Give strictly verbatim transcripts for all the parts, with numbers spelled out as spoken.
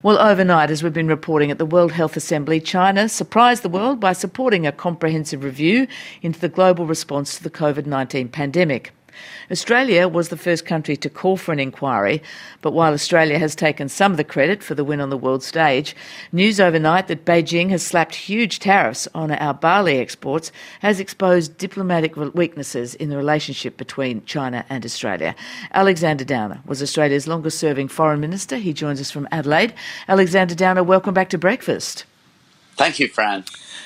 Well, overnight, as we've been reporting at the World Health Assembly, China surprised the world by supporting a comprehensive review into the global response to the COVID nineteen pandemic. Australia was the first country to call for an inquiry, but while Australia has taken some of the credit for the win on the world stage, news overnight that Beijing has slapped huge tariffs on our barley exports has exposed diplomatic weaknesses in the relationship between China and Australia. Alexander Downer was Australia's longest-serving foreign minister. He joins us from Adelaide. Alexander Downer, welcome back to Breakfast. Thank you, Fran.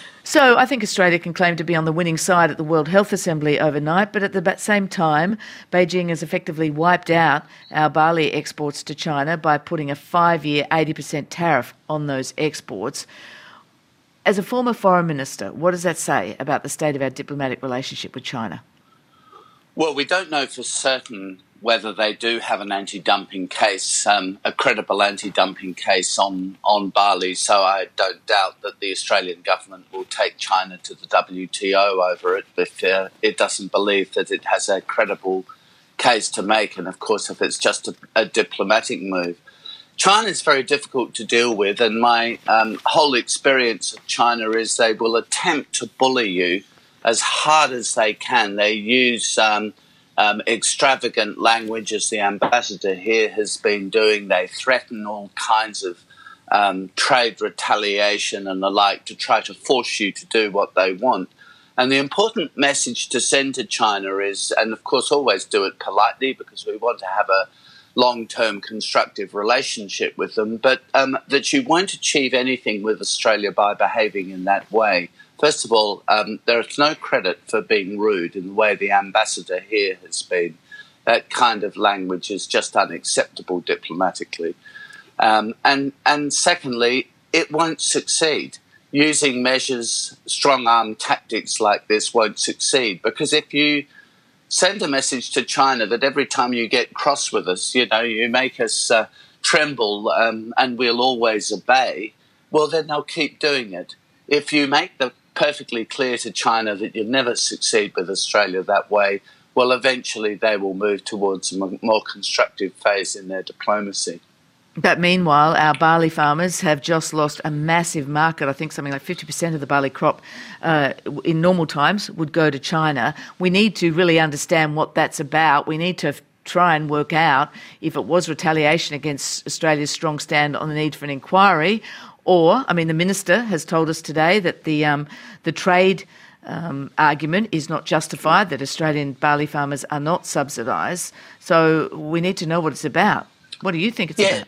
So I think Australia can claim to be on the winning side at the World Health Assembly overnight, but at the same time, Beijing has effectively wiped out our barley exports to China by putting a five-year eighty percent tariff on those exports. As a former foreign minister, what does that say about the state of our diplomatic relationship with China? Well, we don't know for certain whether they do have an anti-dumping case, um, a credible anti-dumping case on, on barley. So I don't doubt that the Australian government will take China to the W T O over it if uh, it doesn't believe that it has a credible case to make. And of course, if it's just a, a diplomatic move. China is very difficult to deal with. And my um, whole experience of China is they will attempt to bully you as hard as they can. They use Um, Um, extravagant language, as the ambassador here has been doing. They threaten all kinds of um, trade retaliation and the like to try to force you to do what they want. And the important message to send to China is, and of course always do it politely because we want to have a long-term constructive relationship with them, but um, that you won't achieve anything with Australia by behaving in that way. First of all, um, there is no credit for being rude in the way the ambassador here has been. That kind of language is just unacceptable diplomatically. Um, and, and secondly, it won't succeed. Using measures, strong-arm tactics like this won't succeed, because if you send a message to China that every time you get cross with us, you know, you make us uh, tremble um, and we'll always obey, well, then they'll keep doing it. If you make the perfectly clear to China that you'll never succeed with Australia that way, well, eventually they will move towards a more constructive phase in their diplomacy. But meanwhile, our barley farmers have just lost a massive market. I think something like fifty percent of the barley crop uh, in normal times would go to China. We need to really understand what that's about. We need to try and work out if it was retaliation against Australia's strong stand on the need for an inquiry. Or, I mean, the minister has told us today that the um, the trade um, argument is not justified, that Australian barley farmers are not subsidised. So we need to know what it's about. What do you think it's yeah.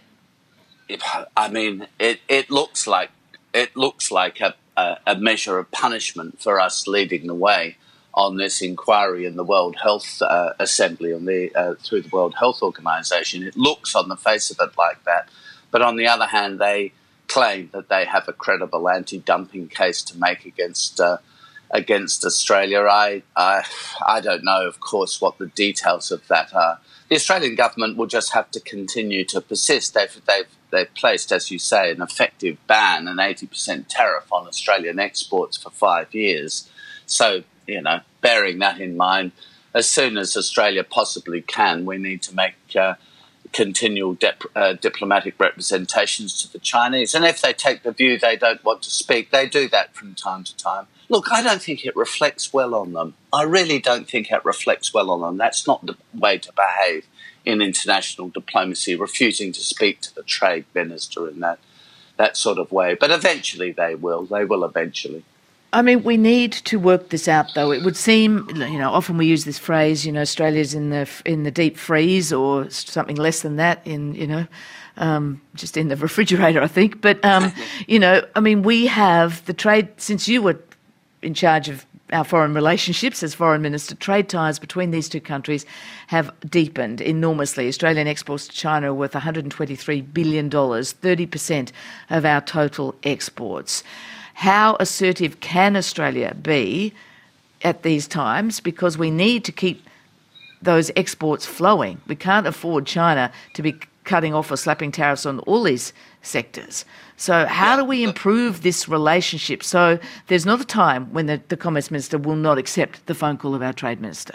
about? I mean, it, it looks like it looks like a, a, a measure of punishment for us leading the way on this inquiry in the World Health uh, Assembly on the uh, through the World Health Organization. It looks on the face of it like that, but on the other hand, they claim that they have a credible anti-dumping case to make against uh, against Australia. I, I I don't know, of course, what the details of that are. The Australian government will just have to continue to persist. They've they've they've placed, as you say, an effective ban, an eighty percent tariff on Australian exports for five years. So, you know, bearing that in mind, as soon as Australia possibly can, we need to make Uh, continual dip, uh, diplomatic representations to the Chinese. And if they take the view they don't want to speak, they do that from time to time. Look, I don't think it reflects well on them. I really don't think it reflects well on them. That's not the way to behave in international diplomacy, refusing to speak to the trade minister in that, that sort of way. But eventually they will. They will eventually. I mean, we need to work this out, though. It would seem, you know, often we use this phrase, you know, Australia's in the in the deep freeze or something less than that, in, you know, um, just in the refrigerator, I think. But, um, you know, I mean, we have the trade, since you were in charge of our foreign relationships as foreign minister, trade ties between these two countries have deepened enormously. Australian exports to China are worth one hundred twenty-three billion dollars, thirty percent of our total exports. How assertive can Australia be at these times? Because we need to keep those exports flowing. We can't afford China to be cutting off or slapping tariffs on all these sectors. So how do we improve this relationship so there's not a time when the, the Commerce Minister will not accept the phone call of our Trade Minister?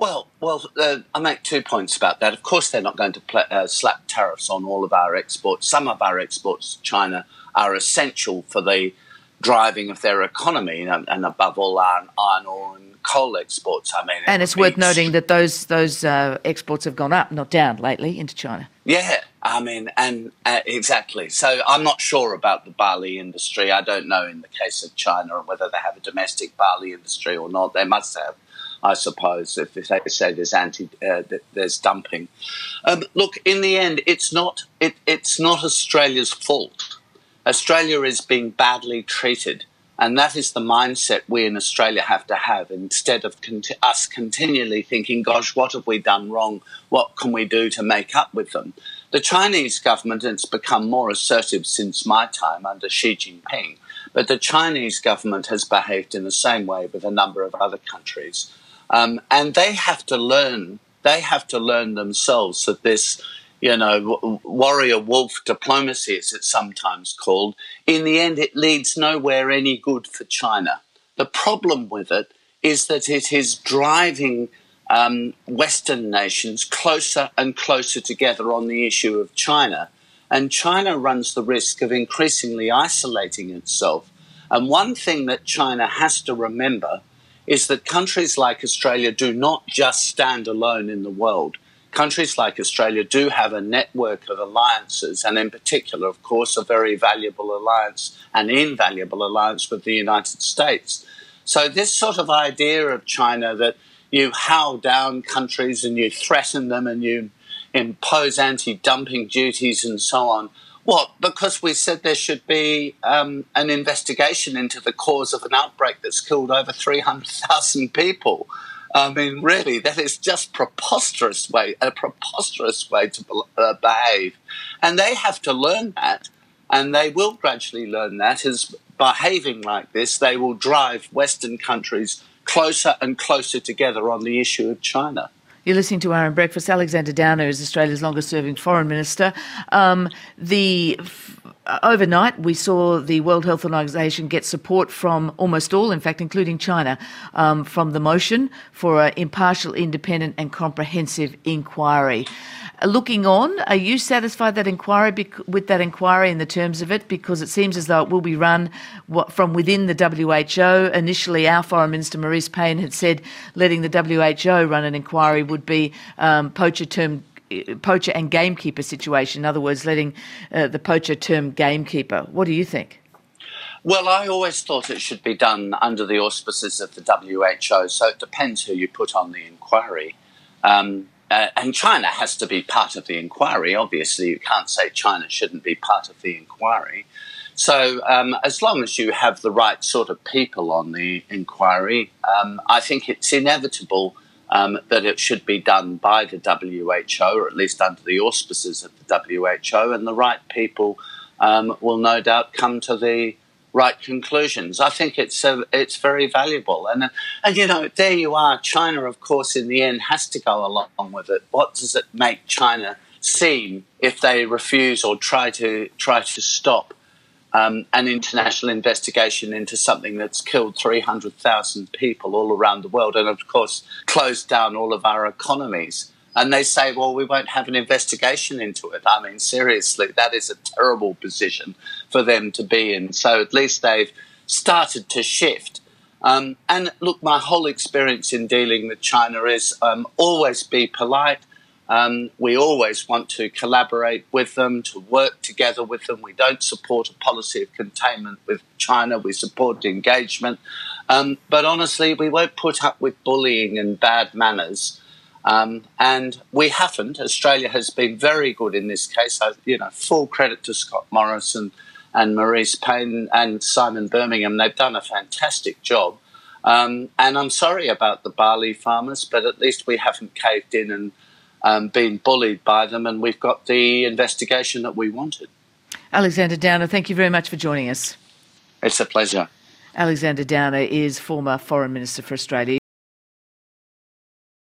Well, well, uh, I make two points about that. Of course, they're not going to pl- uh, slap tariffs on all of our exports. Some of our exports to China are essential for the driving of their economy, and, and above all, iron, iron ore and coal exports. I mean, it And it's worth noting that those those uh, exports have gone up, not down, lately into China. Yeah, I mean, and uh, exactly. So I'm not sure about the barley industry. I don't know in the case of China whether they have a domestic barley industry or not. They must have, I suppose, if they say there's anti, uh, there's dumping. Um, look, in the end, it's not it, it's not Australia's fault. Australia is being badly treated, and that is the mindset we in Australia have to have, instead of conti- us continually thinking, gosh, what have we done wrong? What can we do to make up with them? The Chinese government, and it's become more assertive since my time under Xi Jinping, but the Chinese government has behaved in the same way with a number of other countries. Um, and they have to learn, they have to learn themselves that this, you know, warrior wolf diplomacy, as it's sometimes called, in the end, it leads nowhere any good for China. The problem with it is that it is driving um, Western nations closer and closer together on the issue of China. And China runs the risk of increasingly isolating itself. And one thing that China has to remember is that countries like Australia do not just stand alone in the world. Countries like Australia do have a network of alliances, and in particular, of course, a very valuable alliance, an invaluable alliance with the United States. So this sort of idea of China that you howl down countries and you threaten them and you impose anti-dumping duties and so on, what? Because we said there should be um, an investigation into the cause of an outbreak that's killed over three hundred thousand people. I mean, really, that is just preposterous way, a preposterous way to uh, behave. And they have to learn that, and they will gradually learn that, as behaving like this, they will drive Western countries closer and closer together on the issue of China. You're listening to R M Breakfast. Alexander Downer is Australia's longest-serving foreign minister. Um, the f- overnight, we saw the World Health Organization get support from almost all, in fact, including China, um, from the motion for an impartial, independent, and comprehensive inquiry. Looking on, are you satisfied that inquiry bec- with that inquiry in the terms of it? Because it seems as though it will be run what, from within the W H O. Initially, our Foreign Minister Marise Payne had said letting the W H O run an inquiry would be um, poacher term poacher and gamekeeper situation. In other words, letting uh, the poacher term gamekeeper. What do you think? Well, I always thought it should be done under the auspices of the W H O, so it depends who you put on the inquiry. Um, Uh, and China has to be part of the inquiry. Obviously, you can't say China shouldn't be part of the inquiry. So um, as long as you have the right sort of people on the inquiry, um, I think it's inevitable um, that it should be done by the W H O, or at least under the auspices of the W H O, and the right people um, will no doubt come to the right conclusions. I think it's uh, it's very valuable. And, and, you know, there you are. China, of course, in the end has to go along with it. What does it make China seem if they refuse or try to try to stop um, an international investigation into something that's killed three hundred thousand people all around the world and, of course, closed down all of our economies? And they say, well, we won't have an investigation into it. I mean, seriously, that is a terrible position for them to be in. So at least they've started to shift. Um, and look, my whole experience in dealing with China is um, always be polite. Um, we always want to collaborate with them, to work together with them. We don't support a policy of containment with China. We support engagement. Um, but honestly, we won't put up with bullying and bad manners. Um, and we haven't. Australia has been very good in this case. I, you know, full credit to Scott Morrison and Marise Payne and Simon Birmingham. They've done a fantastic job. Um, and I'm sorry about the barley farmers, but at least we haven't caved in and um, been bullied by them, and we've got the investigation that we wanted. Alexander Downer, thank you very much for joining us. It's a pleasure. Alexander Downer is former Foreign Minister for Australia.